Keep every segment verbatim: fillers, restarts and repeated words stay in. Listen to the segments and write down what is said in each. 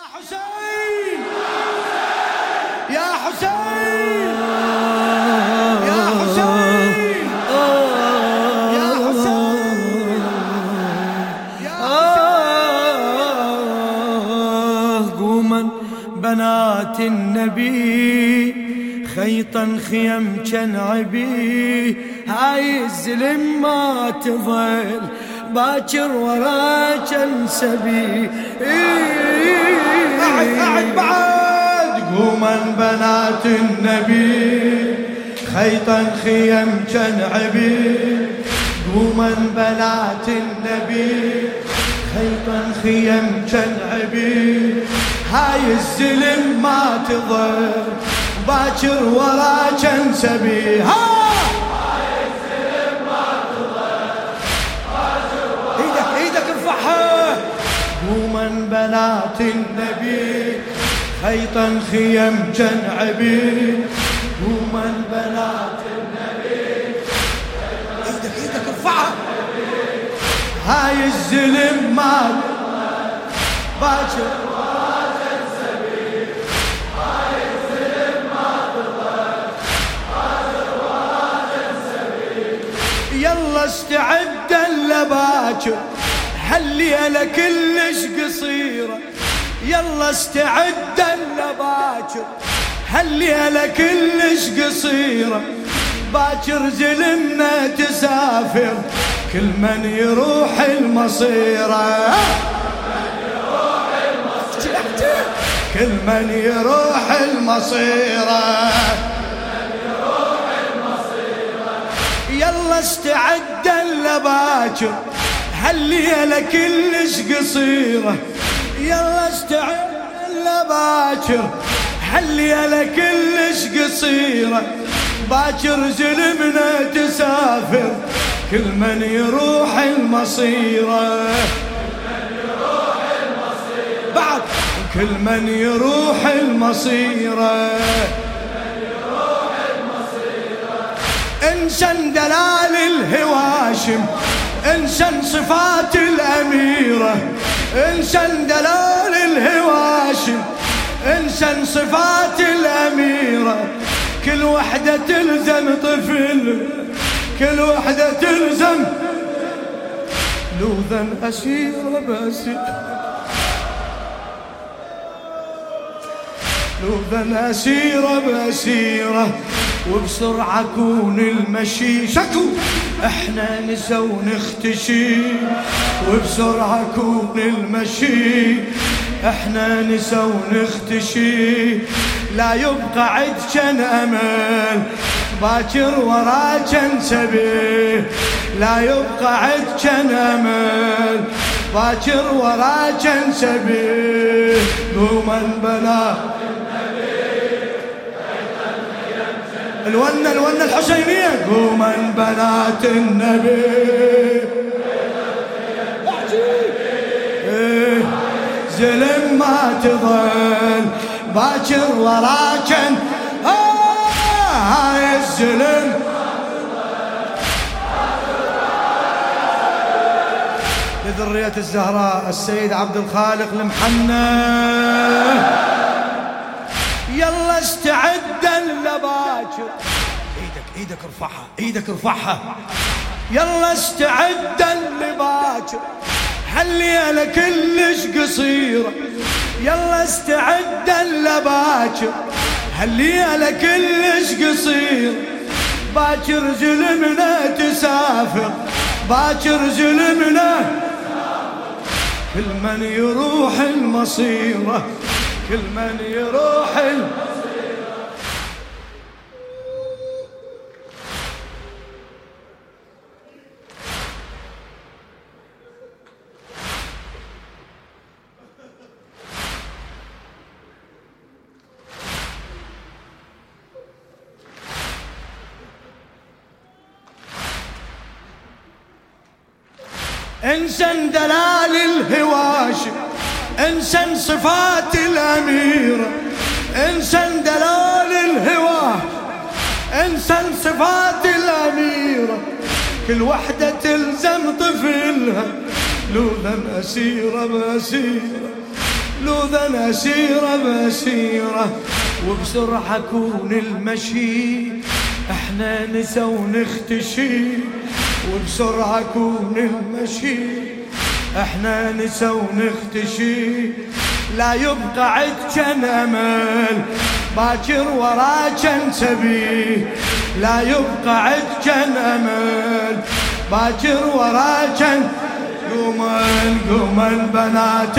حسين يا حسين يا حسين يا حسين يا حسين قوما بنات النبي خيطا خيم كنعبي هاي الزلم ما تظل باكر ورا جنسبي بعد بعد بعد قوما بنات النبي خيطا خيم كنعبي قوما بنات النبي خيطا خيم كنعبي هاي الزلم ما تظل باكر ورا جنسبي ها قوما بنات النبي خيطا خيم كنعبي قوما بنات النبي ايدك ايدك ارفعها هاي الزلم ما باكر ورا جنسبي هاي الزلم ما تظل باكر ورا جنسبي يلا استعد لباكر هالليلة كلش قصيرة يلا استعد لباكر هالليلة كلش قصيرة باكر زلمنا تسافر كل من يروح المصيرة كل من يروح المصيرة يلا استعد لباكر هالليلة كلش قصيرة يلا استعد لباكر هالليلة كلش قصيرة باكر زلمنا تسافر كل من يروح المصيرة بعد كل من يروح المصيرة انسان دلال الهواشم انسان صفات الأميرة انسان دلال الهواشم انسان صفات الأميرة كل وحدة تلزم طفل كل وحدة تلزم لوذا أسيرة بأسيرة لوذا أسيرة بأسيرة وبسرعة كون المشي شكو احنا نسى ونختشي وبسرعة كون المشي احنا نسى ونختشي لا يبقى عد كان امل باكر ورا كان سبي لا يبقى عد كان امل باكر ورا كان سبي قوما بنات الونة الونة الحسينية قوما بنات النبي إيه زلم ما تظل باكر وراكن هاي الزلم لذرية الزهراء السيد عبد الخالق المحنى يلا استعد لباكر ايدك ايدك ارفعها ايدك ارفعها يلا استعد لباكر هالليلة كلش قصيرة يلا استعد لباكر هالليلة كلش قصيرة باكر زلمنا تسافر باكر زلمنا كل من يروح المصيرة كل من يروح المصيرة انسان دلال الهواشم انسان صفات الأميرة انسان دلال الهواشم انسان صفات الأميرة كل وحدة تلزم طفلها لولا أسيرة بأسيرة لوذا أسيرة بسيرة وبسرعة كون المشي، احنا نسى ونختشي وبسرعة كون المشي، احنا نسى ونختشي. لا يبقى عد كان امل باكر ورا كان سبي، لا يبقى عد كان امل باكر ورا كان. قومن قومن بنات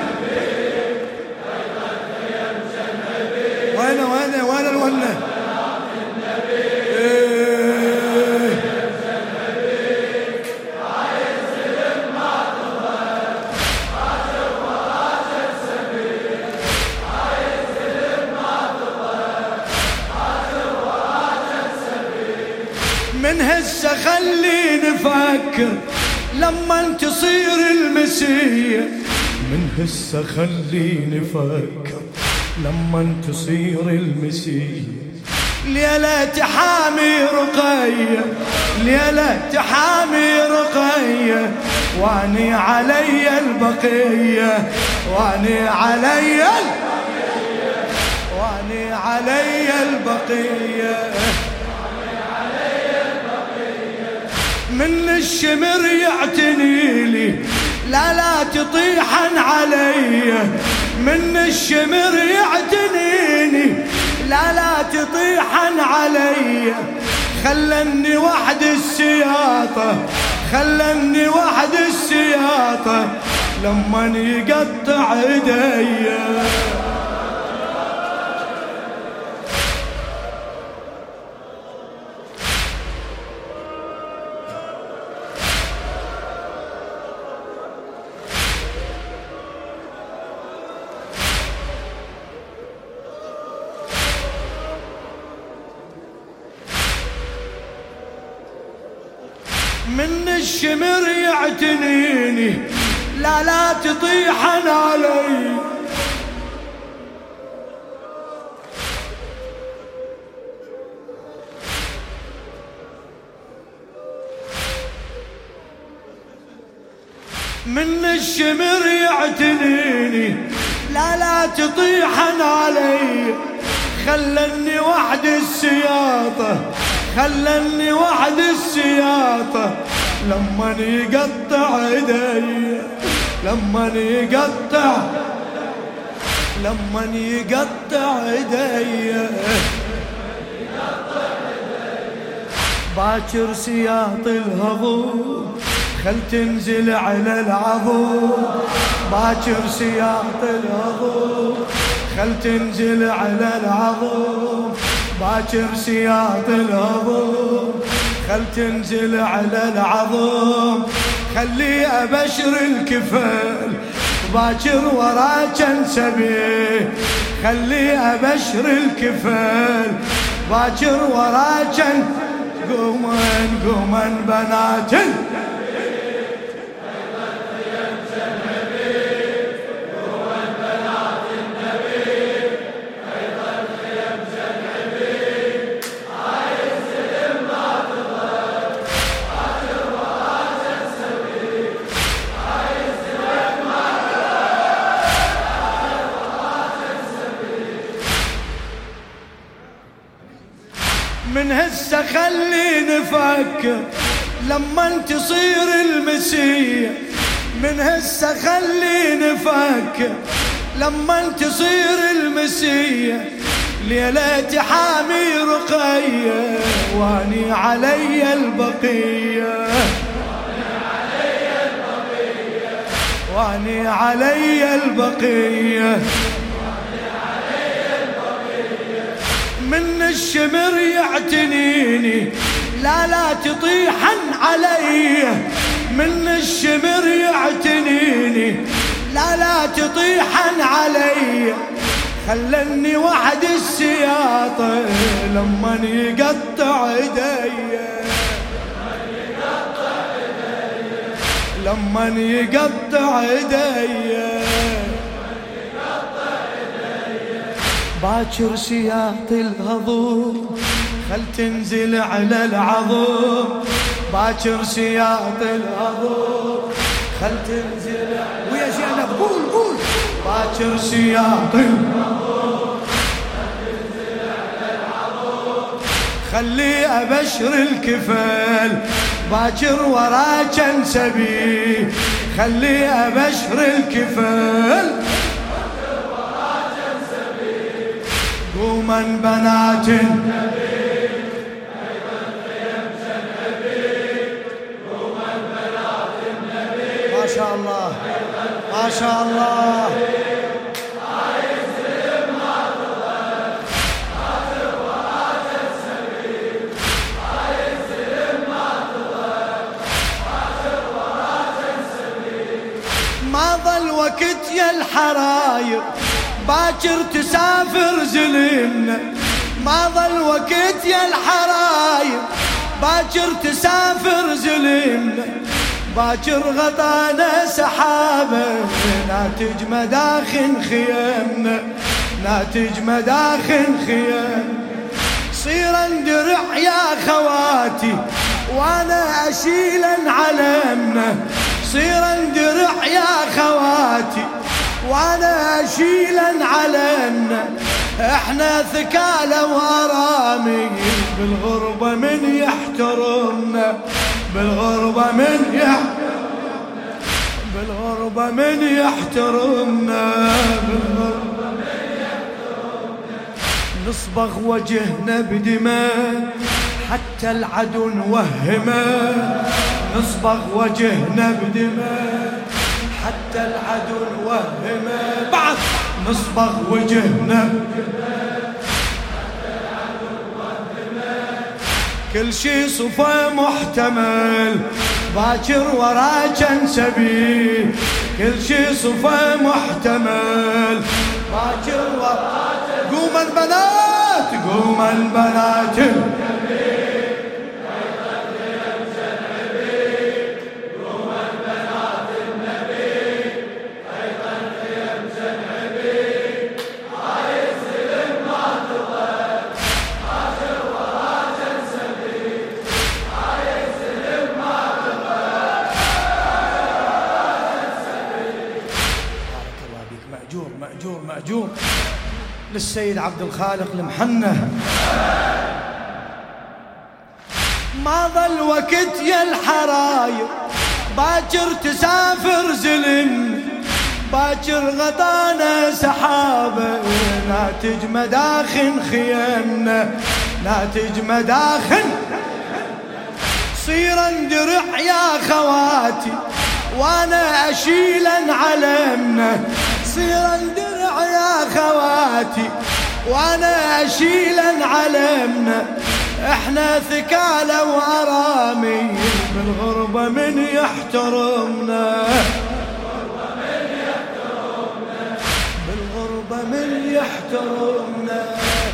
وين وين وين الونه من هسه خلي نفكر لما تصير المسية، من هسه خلي نفكر لما تصير المسية. ليلة تحامي رقية، ليلة تحامي رقية، واني علي البقية، واني علي واني علي البقية. من الشمر يعتني لي لا لا تطيحن علي، من الشمر يعتنيني لا لا تطيحن علي. خلني وحد السياطة، خلني وحد السياطة لما يقطع ايدي. من الشمر يعتنيني لا لا تطيحن علي. من الشمر يعتنيني لا لا تطيحن علي. خلني وحد السياطة، خلني وحد السياطة لما يقطع ايدي، لما يقطع لما يقطع ايدي. باكر سياط الهضوم خل تنزل على العظوم، باكر سياط الهضوم خل تنزل على العظوم، باكر سياط الهضوم خل تنزل على العظوم. خلي أبشر الكفل باكر ورا كان سبي، خلي أبشر الكفل باكر ورا كان. قومن قومن بنات من هسه خلي نفكر لما تصير المسية، من هسه خلي نفكر لما تصير المسية. ليلة حامي رقية واني علي البقية، واني علي البقية. من الشمر يعتنيني لا لا تطيحن علي، من الشمر يعتنيني لا لا تطيحن علي. خلني وحد السياطة لما يقطع ايدي، لما يقطع ايدي. باكر سياط الهضوم خل تنزل على العظوم، باكر سياط الهضوم خل تنزل. ويا زينب قول قول. باكر سياط خلي أبشر الكفل باكر وراك انسبي خلي أبشر الكفل قوما بنات النبي ما شاء الله ما شاء الله ما ظل وقت يا الحراير باكر تسافر زلمنا ما ظل وقت يا الحراير باكر تسافر زلمنا باكر غطانا سحابه ناتج مداخن خيامنا ناتج مداخن خيام صيرا درع يا خواتي وانا اشيلا علمنا صيرا درع يا خواتي وانا اشيلا علمنا احنا ثكالة وارامي بالغربة من يحترمنا بالغربة من يحترمنا بالغربة من يحترمنا بالغربة من يحترمنا نصبغ وجهنا بدماء حتى العدو نوهمه نصبغ وجهنا بدماء حتى العدو نوهمه بعد نصبغ وجهنا بدماء حتى العدو نوهمه كل شي صفى محتمل باكر وراك انسبي كل شي صفى محتمل باكر وراك قوم البنات قوم البنات مأجور مأجور مأجور للسيد عبد الخالق المحنة ما ظل وقت يا الحراير باكر تسافر زلم باكر غطانا سحابه ناتج مداخن خيامنا ناتج مداخن صيرا درع يا خواتي وانا اشيلا علمنا صيرا درع يا خواتي وانا اشيلا علمنا احنا ثكالة وارامي بالغربة من يحترمنا بالغربة من يحترمنا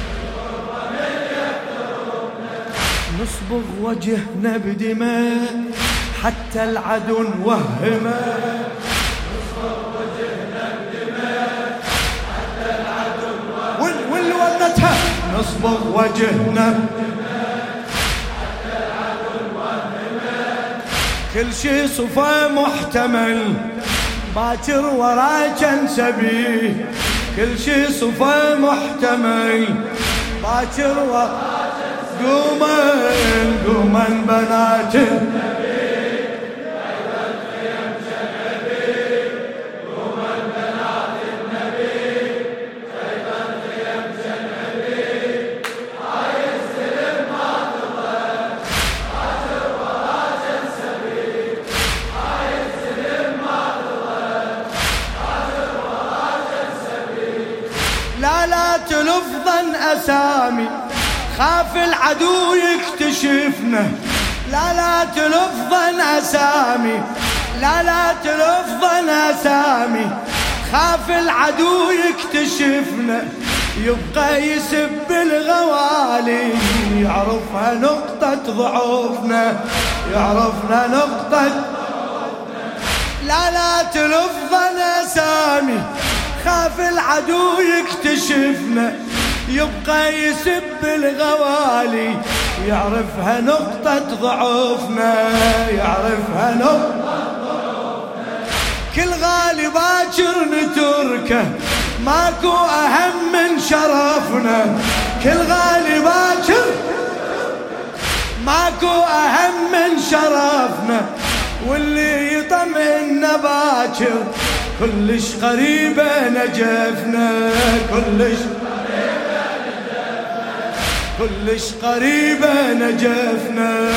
نصبغ وجهنا بدماء حتى العدو نوهمه نصبغ وجهنا بدماء حتى العدو نوهمه واللي ولتها نصبغ وجهنا بدماء حتى العدو نوهمه كل شي صفى محتمل باكر وراك انسبي كل شي صفى محتمل باكر وراك قوما قوما بنات النبي أيضا خيام شنبي قوما بنات النبي أيضا خيام شنبي هاي السلم ما تضل باكر وراك انسبي هاي السلم ما تضل باكر وراك انسبي لا لا تلفظن اسامي خاف العدو يكتشفنا لا لا تلفظن اسامي لا لا تلفظن اسامي خاف العدو يكتشفنا يبقى يسب الغوالي يعرفها نقطة ضعفنا يعرفنا نقطة لا لا تلفظن اسامي خاف العدو يكتشفنا يبقى يسب الغوالي يعرفها نقطة ضعفنا يعرفها نقطة ضعفنا كل غالي باكر نتركه ماكو أهم من شرفنا. كل غالي باكر ماكو أهم من شرفنا. واللي يطمئنا باكر كلش قريبة نجفنا. كلش كلش قريبة نجفنا.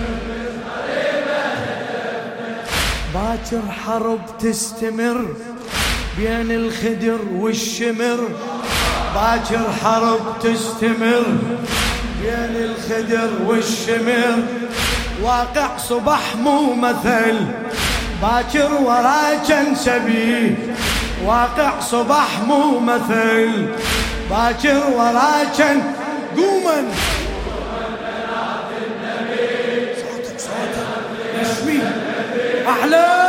باكر حرب تستمر بين الخدر والشمر. باكر حرب تستمر بين الخدر والشمر. واقع صبح مو مثل باكر وراك سبيه. واقع صبح مو مثل باكر وراك. قوما صوتك صوتك نشمي أحلى.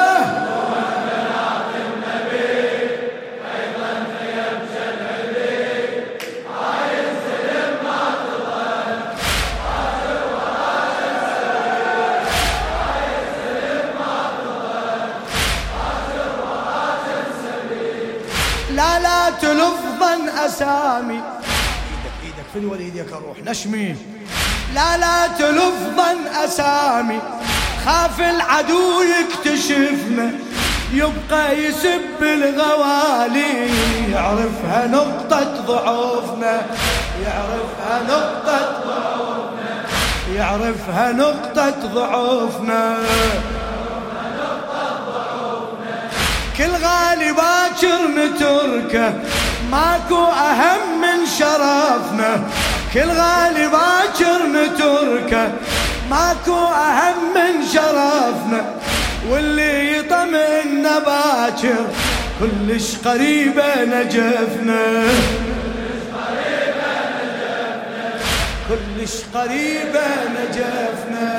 لا لا تلفظن أسامي. ايدك ايدك في الوليد يا كروح نشمي. لا لا تلفظن أسامي خاف العدو يكتشفنا. يبقى يسب الغوالي يعرفها نقطة ضعفنا. يعرفها نقطة ضعفنا. يعرفها نقطة ضعفنا. كل غالي باكر نتركه ماكو أهم من شرفنا. كل غالي باكر نتركه ماكو أهم من شرفنا. واللي يطمئنا باكر كلش قريبة نجفنا. كلش قريبة نجفنا.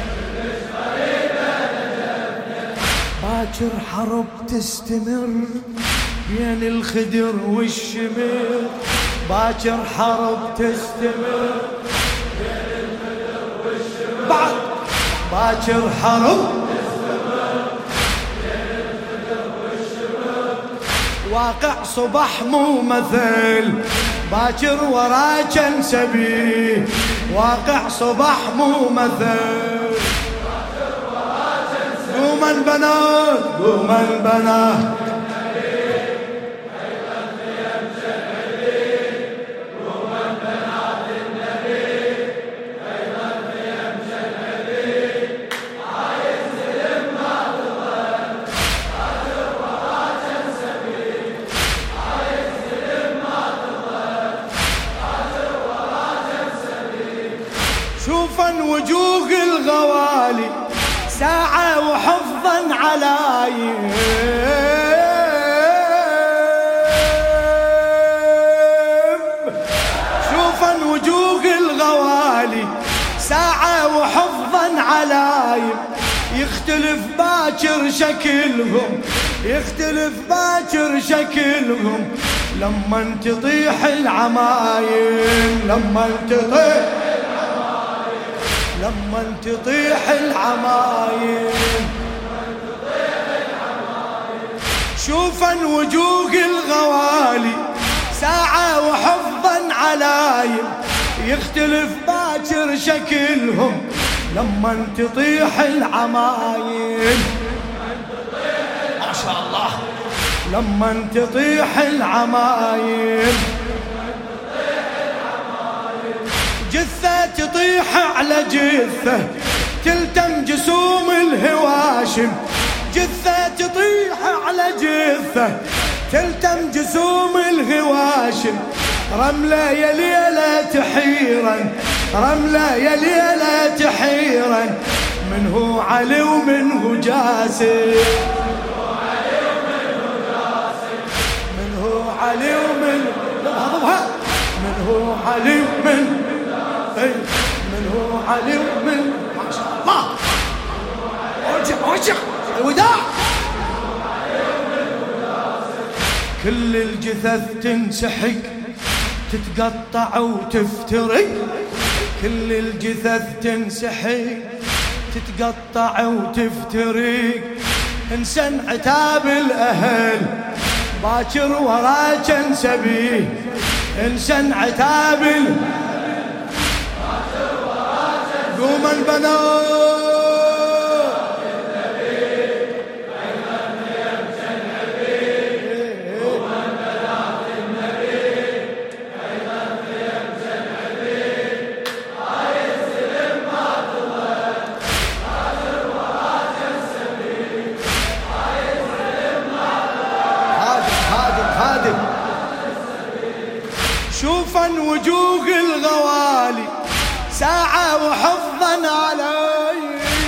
باكر حرب تستمر بين الخدر والشمر. باكر حرب تستمر بين الخدر والشمر. بعد باكر حرب تستمر بين الخدر والشمر. واقع صبح مو مثل باكر وراك سبيه. واقع صبح مو مثل. قوما البنات قوما البنات شوفا وجوه الغوالي ساعة وحفظا علايم. شوفا وجوه الغوالي ساعة وحفظا علايم. يختلف باكر شكلهم. يختلف باكر شكلهم لما تطيح العمايم. لما تطيح لما تطيح العمايم. شوفا وجوه الغوالي ساعة وحفظا علايم. يختلف باكر شكلهم لما تطيح العمايم. ما شاء الله. لما تطيح العمايم. جثة تطيح على جثة تلتم جسوم الهواشم. جثة تطيح على جثة تلتم جسوم الهواشم. رملة يا ليلة تحيرا. رملة يا ليلة تحيرا. من هو علي ومن هو جاسم. من هو علي ومن من هو علي ومن من هو علي ومن. ما شاء الله. ارجع ارجع الوداع. كل الجثث تنسحق تتقطع وتفترق. كل الجثث تنسحق تتقطع وتفترق. انسى عتاب الأهل باكر وراك انسبيه، انسى عتاب الأهل باكر وراك انسبيه. قوم البنات شوفا وجوه الغوالي ساعة وحفظا علي،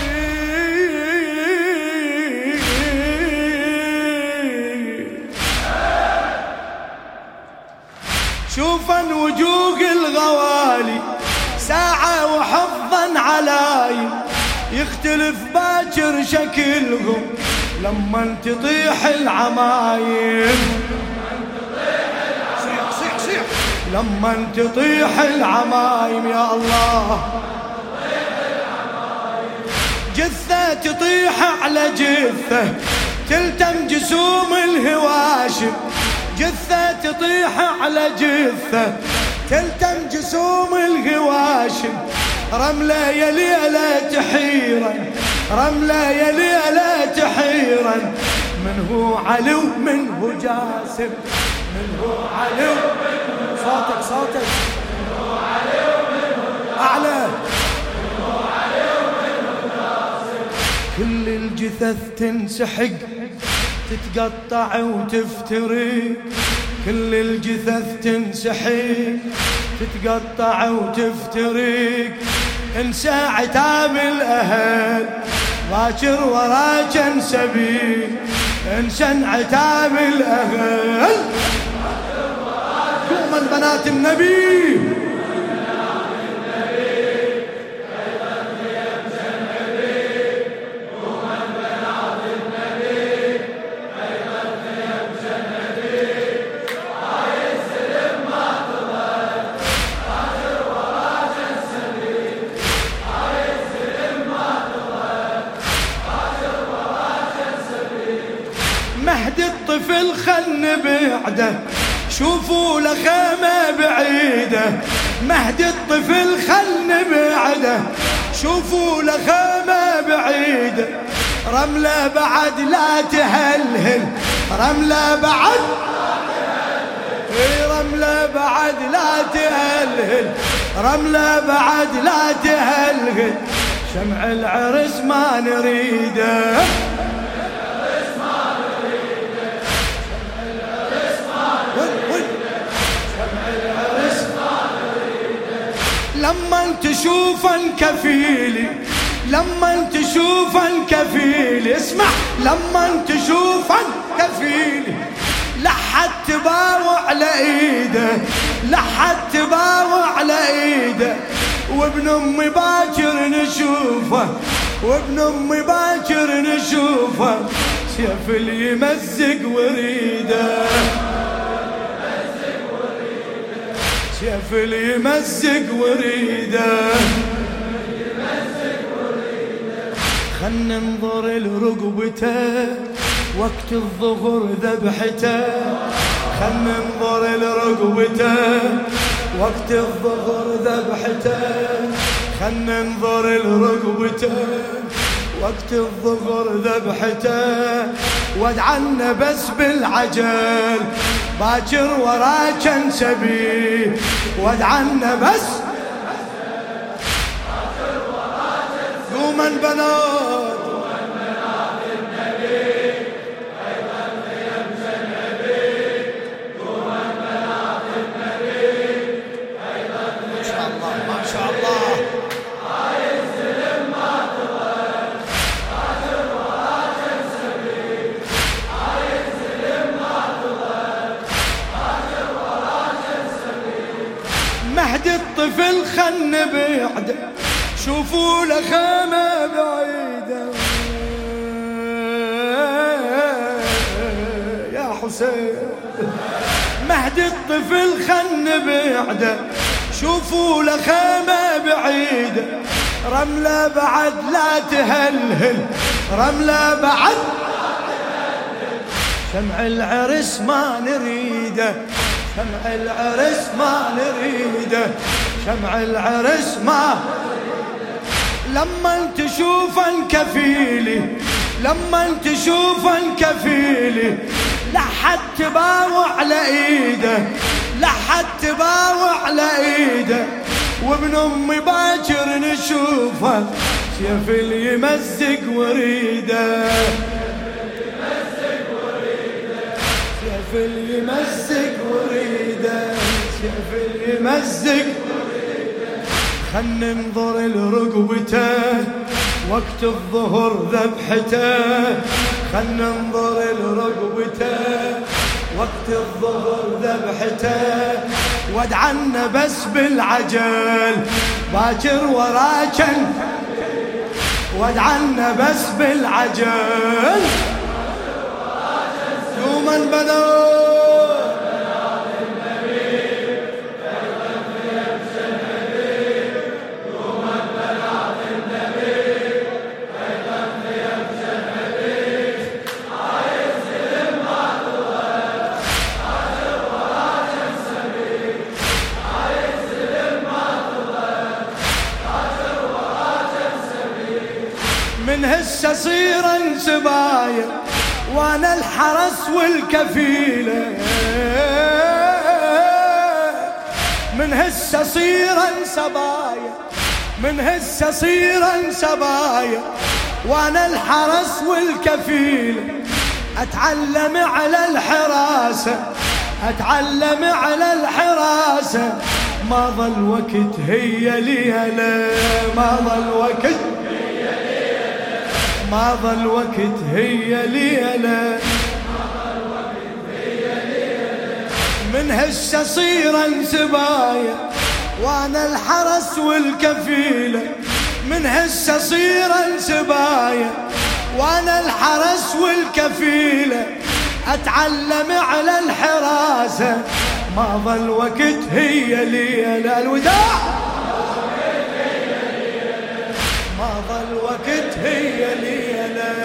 شوفا وجوه الغوالي ساعة وحفظا علي، يختلف باكر شكلهم لما تطيح العمايم، لما تطيح العمايم يا الله. جثة تطيح على جثة تلتم جسوم الهواشم، جثة تطيح على جثة تلتم جسوم الهواشم. رملة يا ليلة تحيرا، رملة يا ليلة تحيرا، من هو علو من هو جاسم، من هو علو. صوتك صوتك أعلى. كل الجثث تنسحق تتقطع وتفترق، كل الجثث تنسحق تتقطع وتفترق. انسى عتاب الأهل باكر وراك انسبيه، انسى عتاب الأهل. قوم البنات النبي مهد الطفل خن بعده، شوفوا لخيمة بعيدة. مهد الطفل خن بعده، شوفوا لخيمة بعيدة. رملة بعد لا تهلهل، رملة بعد اي رملة بعد لا تهلهل، رملة بعد لا تهلهل. شمع العرس ما نريده، لما تشوفا كفيلي، لما تشوفا كفيلي. اسمع، لما تشوفا كفيلي. لحد تباوع على ايده، لحد تباوع على ايده. وابن امي باكر نشوفه، وابن امي باكر نشوفه. سيف اللي يمزق وريده، سيف اللي يمزق وريده. خل ننظر لرقبته وقت الظهر ذبحته، خل ننظر لرقبته وقت الظهر ذبحته، خل ننظر لرقبته وقت الظهر ذبحته. وادعنا بس بالعجل باكر وراك انسبيه، وادعنا بس. قوم البنات مهد الطفل خن بعده، شوفوا لخيمة بعيدة. يا حسين مهد الطفل خن بعده، شوفوا لخيمة بعيدة. رملة بعد لا تهلهل، رملة بعد شمع العرس ما نريده، شمع العرس ما نريده، شمع العرس ما لما تشوفن كفيلي، لما تشوفن كفيلي لحد تباوع على ايده، لحد تباوع على ايده، وابن امي باكر نشوفه سيف اللي يمزق وريده، سيف اللي يمزق وريده، سيف اللي يمزق. خل ننظر لرقبته وقت الظهر ذبحته، خل ننظر لرقبته وقت الظهر ذبحته، وادعنا بس بالعجل باكر وراكن، وادعنا بس بالعجل يوما بدو من هسه صيرا سبايا وانا الحرس والكفيله، من هسه صيرا سبايا، من هسه صيرا سبايا وانا الحرس والكفيله، اتعلم على الحراسه، اتعلم على الحراسه، ما ظل وقت هي ليله، ما ظل وقت ما ظل وقت هي ليلة، من هسه صيرا سبايا وانا الحرس والكفيلة، من هسه صيرا سبايا وانا الحرس والكفيلة، اتعلم على الحراسة، ما ظل وقت هي ليلة. الوداع ما ظل وقت هي ليلة،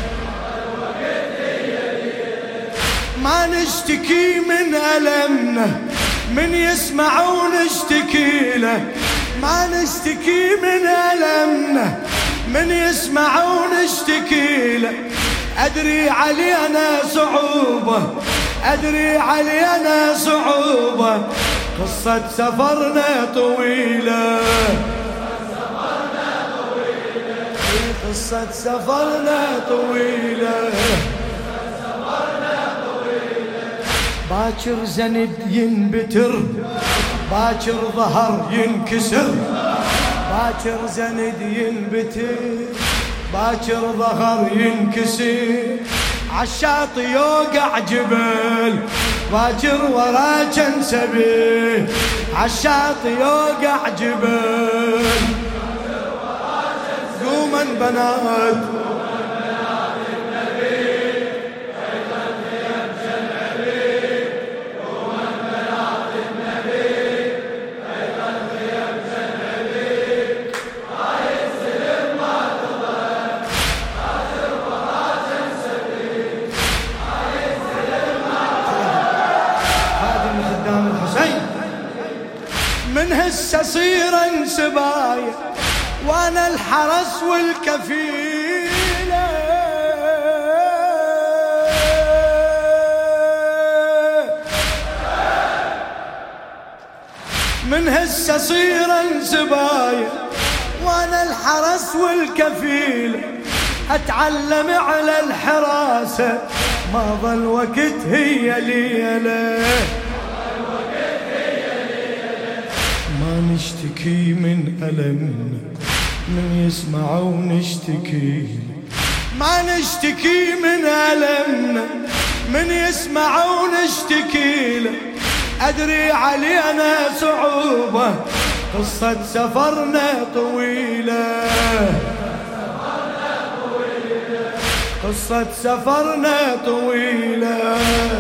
ما نشتكي من ألمنا من يسمع ونشتكي له، ما نشتكي من ألمنا من يسمع ونشتكي له، أدري علينا صعوبة، أدري علينا صعوبة، قصة سفرنا طويلة، قصة سفرنا طويلة، باكر زند ينبتر، باكر ظهر ينكسر، باكر زند ينبتر، باكر ظهر ينكسر، عالشاطئ يوقع جبل، باكر وراكن سبيل، عالشاطئ يوقع جبل، قوما بنات من هسه صيرا سبايا وانا الحرس والكفيلة، من هسه صيرا سبايا وانا الحرس والكفيلة، اتعلم على الحراسة، ما ظل وقت هي ليلة، ما نشتكي من ألمنا من يسمع ونشتكي، ما نشتكي من ألمنا من يسمع ونشتكي له، أدري علينا صعوبة، قصة سفرنا طويلة، قصة سفرنا طويلة،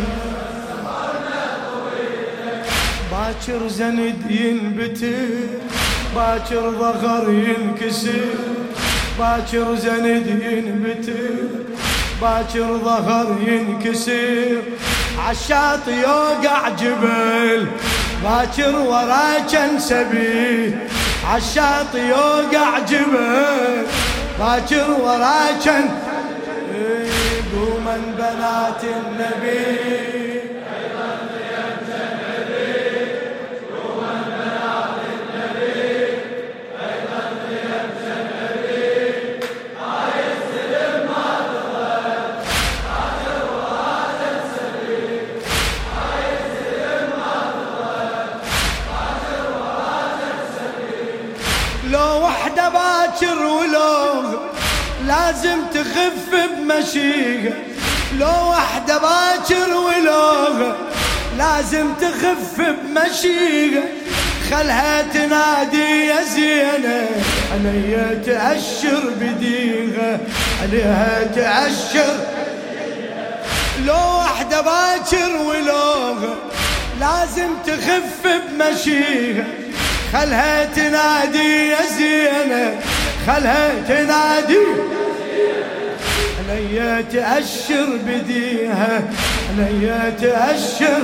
باكر زند ينبتر، باكر ظهر ينكسر، باكر زند ينبتر، باكر ظهر ينكسر عالشاطئ يوقع جبل باكر ورا كان سبيل عالشاطئ يوقع جبل باكر ورا كان قوما بنات النبي لو وحدة باكر ولو لازم تخف بمشيها لو وحدة باكر ولو لازم تخف بمشيها خلها تنادي يا زينة عليها تأشر بديها عليها تأشر لو وحدة باكر ولو لازم تخف بمشيها خلها تنادي يا زينة خلها تنادي عليا تأشر بديها عليا تأشر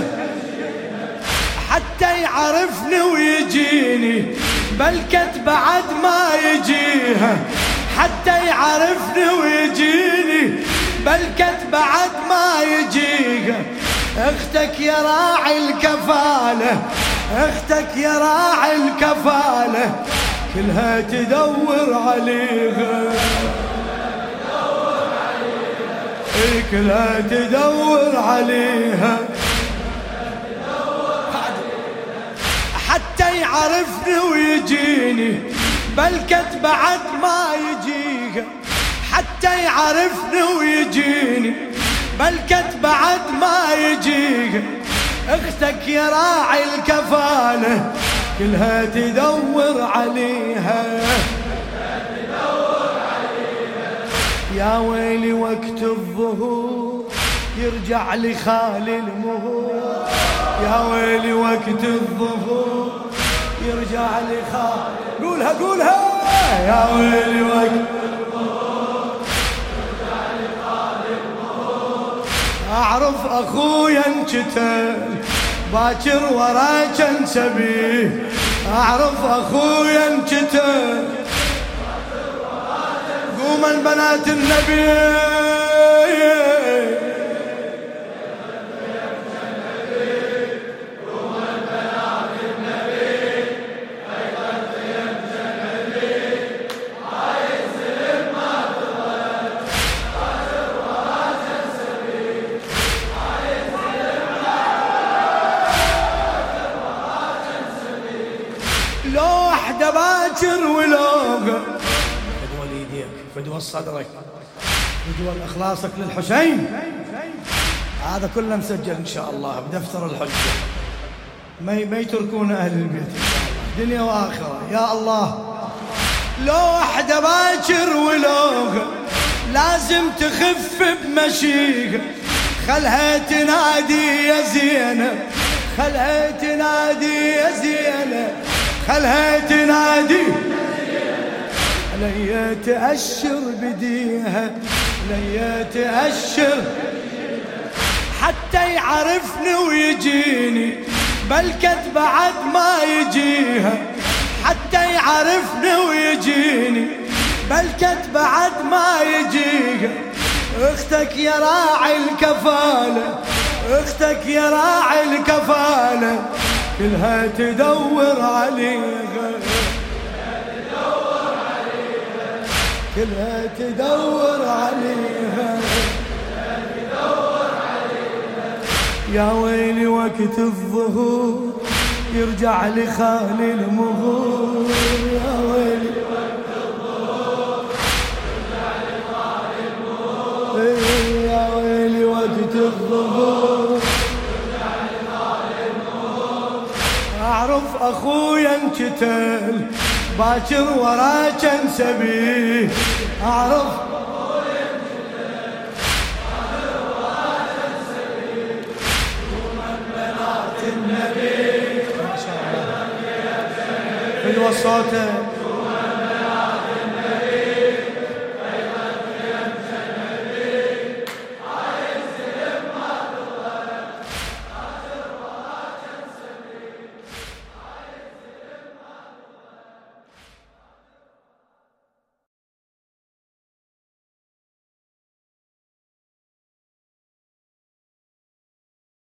حتى يعرفني ويجيني بلكت بعد ما يجيها حتى يعرفني ويجيني بلكت بعد ما يجيها اختك يا راعي الكفالة اختك يا راعي الكفالة كلها تدور عليها كلها تدور عليها حتى يعرفني ويجيني بلكت بعد ما يجيها حتى يعرفني ويجيني بلكت بعد ما يجيها اختك يا راعي الكفالة كلها تدور عليها يا ويلي وقت الظهور يرجع لي خالي المهور يا ويلي وقت الظهور يرجع لي خالي قولها قولها يا ويلي وقت الظهور يرجع لي خالي المهور اعرف اخويا انقتل باكر ورا كان سبيه اعرف اخويا انقتل قوما بنات النبي لو وحدة باكر ولوغ فدوى ليديك فدوى صدرك فدوى اخلاصك للحسين هذا كله مسجل ان شاء الله بدفتر الحجة ما ما يتركون اهل البيت دنيا واخره يا الله لو وحدة باكر ولوغ لازم تخف بمشيها خلها تنادي يا زينب خلها تنادي يا زينب خلها تنادي عليا تأشر بديها عليا تأشر حتى يعرفني ويجيني بلكت بعد ما يجيها حتى يعرفني ويجيني بلكت بعد ما يجيها اختك يا راعي الكفالة اختك يا راعي الكفالة كلها تدور عليها كلها تدور عليها يا ويلي وقت الظهور يرجع لي خالي المغور يا ويلي وقت الظهور يرجع لي خالي المغور يا ويلي وقت الظهور يرجع لي خالي المغور اعرف اخويا انقتل باكر ورا كان سبيه اعرف اخويا انقتل باكر ورا كان سبيه ومن بنات النبي ما شاء الله حلوه صوته